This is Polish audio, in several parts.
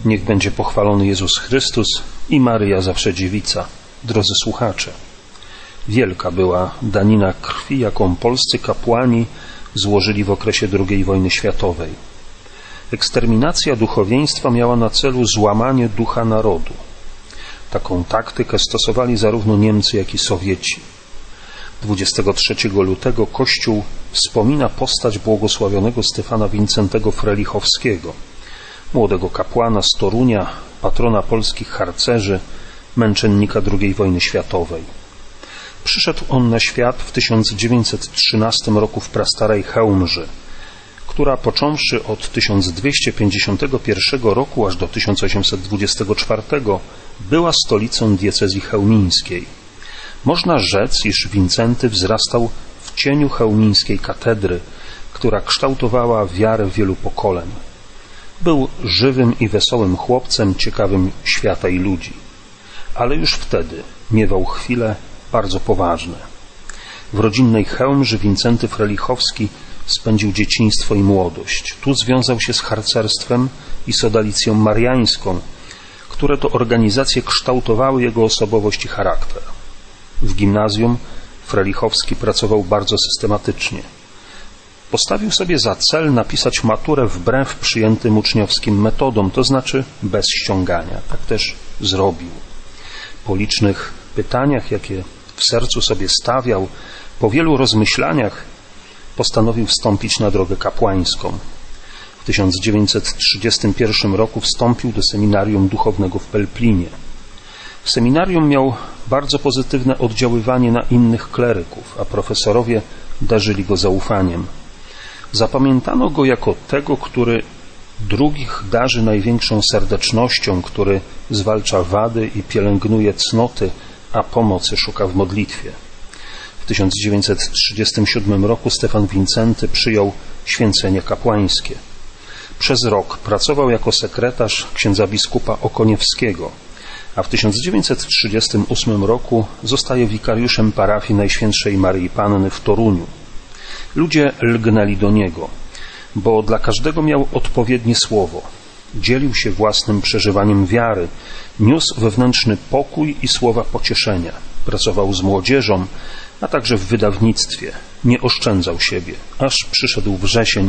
Niech będzie pochwalony Jezus Chrystus i Maryja zawsze dziewica. Drodzy słuchacze, wielka była danina krwi, jaką polscy kapłani złożyli w okresie II wojny światowej. Eksterminacja duchowieństwa miała na celu złamanie ducha narodu. Taką taktykę stosowali zarówno Niemcy, jak i Sowieci. 23 lutego Kościół wspomina postać błogosławionego Stefana Wincentego Frelichowskiego, młodego kapłana z Torunia, patrona polskich harcerzy, męczennika II wojny światowej. Przyszedł on na świat w 1913 roku w prastarej Chełmży, która począwszy od 1251 roku aż do 1824 była stolicą diecezji chełmińskiej. Można rzec, iż Wincenty wzrastał w cieniu chełmińskiej katedry, która kształtowała wiarę wielu pokoleń. Był żywym i wesołym chłopcem, ciekawym świata i ludzi. Ale już wtedy miewał chwile bardzo poważne. W rodzinnej Chełmży Wincenty Frelichowski spędził dzieciństwo i młodość. Tu związał się z harcerstwem i sodalicją mariańską, które to organizacje kształtowały jego osobowość i charakter. W gimnazjum Frelichowski pracował bardzo systematycznie. Postawił sobie za cel napisać maturę wbrew przyjętym uczniowskim metodom, to znaczy bez ściągania. Tak też zrobił. Po licznych pytaniach, jakie w sercu sobie stawiał, po wielu rozmyślaniach postanowił wstąpić na drogę kapłańską. W 1931 roku wstąpił do seminarium duchownego w Pelplinie. W seminarium miał bardzo pozytywne oddziaływanie na innych kleryków, a profesorowie darzyli go zaufaniem. Zapamiętano go jako tego, który drugich darzy największą serdecznością, który zwalcza wady i pielęgnuje cnoty, a pomocy szuka w modlitwie. W 1937 roku Stefan Wincenty przyjął święcenie kapłańskie. Przez rok pracował jako sekretarz księdza biskupa Okoniewskiego, a w 1938 roku zostaje wikariuszem parafii Najświętszej Maryi Panny w Toruniu. Ludzie lgnęli do niego, bo dla każdego miał odpowiednie słowo. Dzielił się własnym przeżywaniem wiary, niósł wewnętrzny pokój i słowa pocieszenia. Pracował z młodzieżą, a także w wydawnictwie. Nie oszczędzał siebie, aż przyszedł wrzesień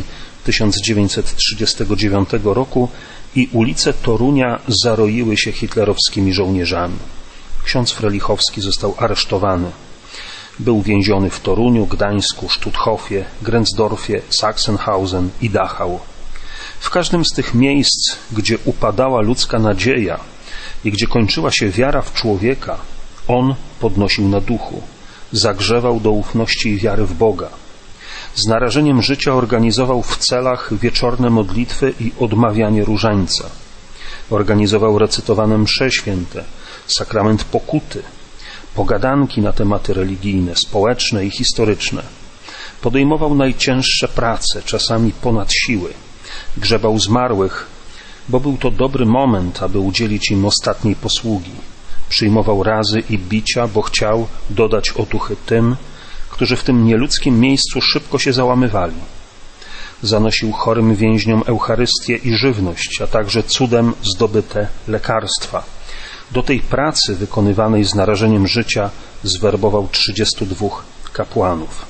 1939 roku i ulice Torunia zaroiły się hitlerowskimi żołnierzami. Ksiądz Frelichowski został aresztowany. Był więziony w Toruniu, Gdańsku, Stutthofie, Grenzdorfie, Sachsenhausen i Dachau. W każdym z tych miejsc, gdzie upadała ludzka nadzieja i gdzie kończyła się wiara w człowieka, on podnosił na duchu, zagrzewał do ufności i wiary w Boga. Z narażeniem życia organizował w celach wieczorne modlitwy i odmawianie różańca. Organizował recytowane msze święte, sakrament pokuty, pogadanki na tematy religijne, społeczne i historyczne. Podejmował najcięższe prace, czasami ponad siły. Grzebał zmarłych, bo był to dobry moment, aby udzielić im ostatniej posługi. Przyjmował razy i bicia, bo chciał dodać otuchy tym, którzy w tym nieludzkim miejscu szybko się załamywali. Zanosił chorym więźniom Eucharystię i żywność, a także cudem zdobyte lekarstwa. Do tej pracy wykonywanej z narażeniem życia zwerbował 32 kapłanów.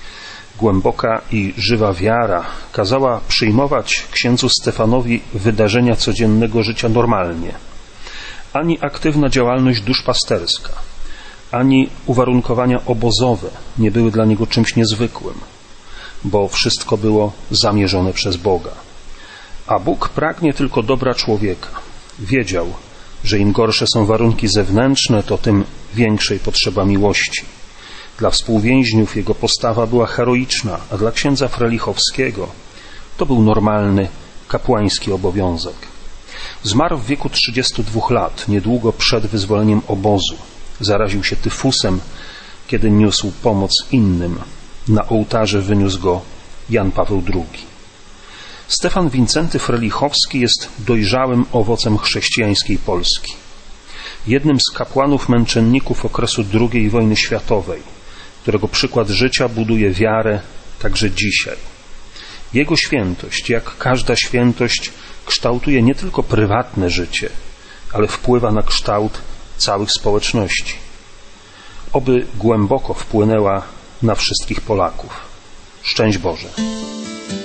Głęboka i żywa wiara kazała przyjmować księdzu Stefanowi wydarzenia codziennego życia normalnie. Ani aktywna działalność duszpasterska, ani uwarunkowania obozowe nie były dla niego czymś niezwykłym, bo wszystko było zamierzone przez Boga. A Bóg pragnie tylko dobra człowieka. Wiedział, że im gorsze są warunki zewnętrzne, to tym większej potrzeba miłości. Dla współwięźniów jego postawa była heroiczna, a dla księdza Frelichowskiego to był normalny, kapłański obowiązek. Zmarł w wieku 32 lat, niedługo przed wyzwoleniem obozu. Zaraził się tyfusem, kiedy niósł pomoc innym. Na ołtarze wyniósł go Jan Paweł II. Stefan Wincenty Frelichowski jest dojrzałym owocem chrześcijańskiej Polski. Jednym z kapłanów męczenników okresu II wojny światowej, którego przykład życia buduje wiarę także dzisiaj. Jego świętość, jak każda świętość, kształtuje nie tylko prywatne życie, ale wpływa na kształt całych społeczności. Oby głęboko wpłynęła na wszystkich Polaków. Szczęść Boże.